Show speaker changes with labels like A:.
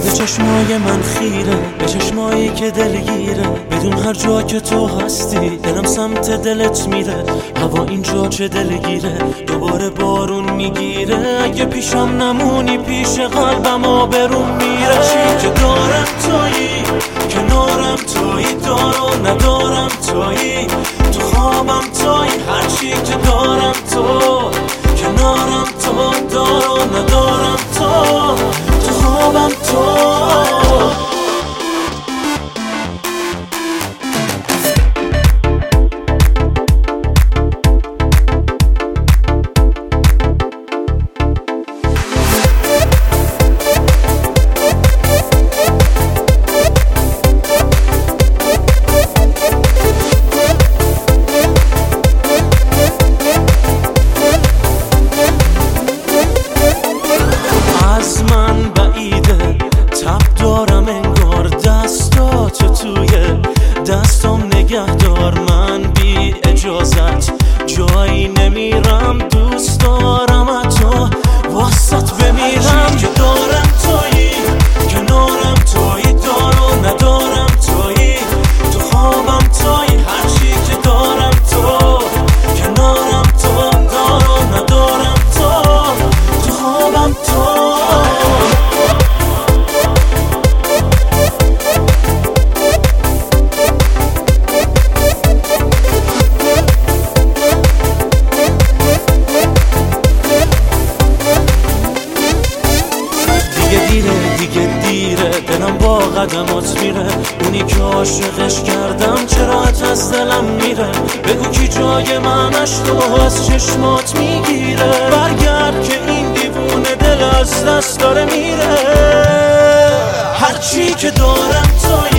A: به چشمای من خیره، به چشمایی که دلگیره. بدون هر جا که تو هستی دلم سمت دلت میره. هوا اینجا چه دلگیره، دوباره بارون میگیره. اگه پیشم نمونی پیش قلبم آبروم میره. چی که دارم تویی، کنارم تویی، دارو ندارم تویی، تو خوابم تویی. هر چی که دارم تو، کنارم تو، دارو ندارم تو خوابم تو. از من بعیده، تب دارم انگار، دستاتو توی دستم نگه دار. من بی اجازت جایی نمیرم، دوست دارم تو واسط بمیرم. که دارم تویی، کنارم تویی، دارو ندارم تویی، تو خوابم تویی. هر چی که دارم تو، کنارم تو، دارو ندارم تو خوابم تو. دیگه دیره، دلم با قدمات میره. اونی که عاشقش کردم چرا از دلم میره. بگو کی جای منش تو از چشمات میگیره. برگرد که این دیوونه دل از دست داره میره. هرچی که دارم تویی،